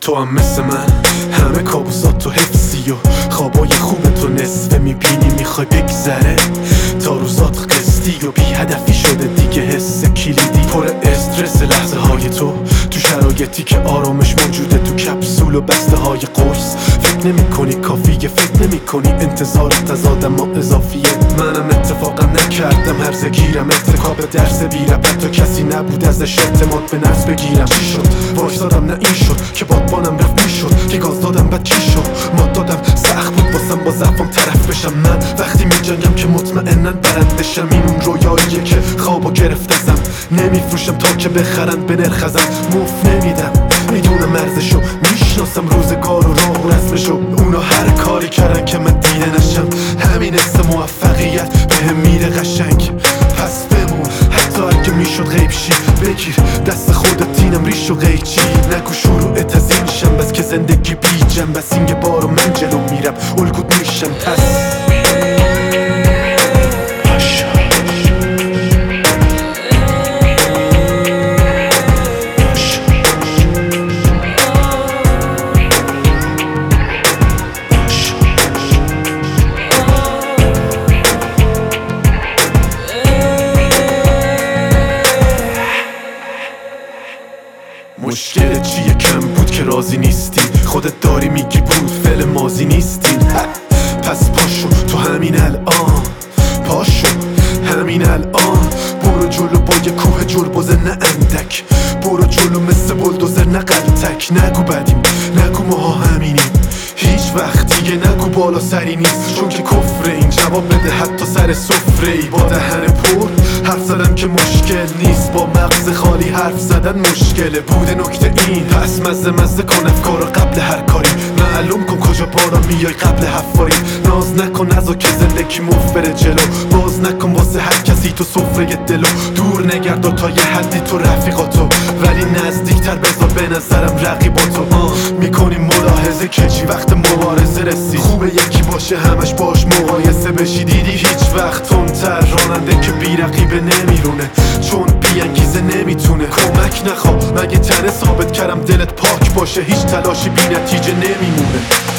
تو هم مثل من همه کابوسات تو حفظی و خوابای خوب تو نصفه میبینی میخوای بگذره تا روزات قسطی و بی هدفی شده دیگه حس کلیدی پر استرس لحظه های تو شرایطی که آرامش موجوده تو کپسول و بسته های قرص فکر نمی کنی کافیه فکر نمی کنی انتظارت از آدم ها اضافیه منم اتفاقا نکردم هرزه گیرم ارتکاب درس بیرم حتی کسی نبود ازش اعتماد به نفس بگیرم چی شد وایسادم نه این شد که بادبانم رفت میشد که گاز دادم بعد چی شد ما دادم سخت بود واسم با ضعفم طرف بشم من وقتی میجنگم که مطمئنن برندشم این اون رویاییه که خوابو گرفتم نمیفروشم تا که بخرن به نرخ ازم مفت نمیدم میدونم ارزشو میشناسم روزگار و راه و رسمشو اونا هر کاری کردن که من دیده نشم همین حس موفقیت بهم میره قشنگ پس بمون حتی اگه میشد غیب شی بگیر دست خودت اینم ریش و قیچی نگو شروعت از این شم بس که زندگی بی جنب بس این یه بارو من جلو میرم الگوت میشم پس مشکل چیه کم بود که راضی نیستی خودت داری میگی بود فعل ماضی نیستی پس پاشو تو همین الان پاشو همین الان برو جلو با یه کوه جلبوزه نه اندک برو جلو مثل بلدوزر نه قلتک نگو بدیم نگو ماها همینیم هیچ وقت دیگه نگو بالا سری نیست چون که کفره این جواب بده حتی سر سفره ای با دهن پر حرف زدن که مشکل نیست با مغز خالی حرف زدن مشکله بوده نکته این پس مزه کن افکارو قبل هر کاری معلوم کن کجا بالا میای قبل حفاری ناز نکن نزا که زندگی مفت بره جلو باز نکن واسه هر کسی تو سفره دلو دور نگرد تا یه حدی تو رفیقاتو ولی نزدیکتر بذار به نظرم رقیباتو میکنیم ملاحظه که چی وقت مبارزه رسی خوبه یکی باشه همش باش مقایسه بشی دیدی هیچ وقت تندتر راننده که بی رقیبه نمیرونه چون بی انگیزه نمیتونه کمک نخوا مگه تنه ثابت کردم دلت پاک باشه هیچ تلاشی بی نتیجه نمیمونه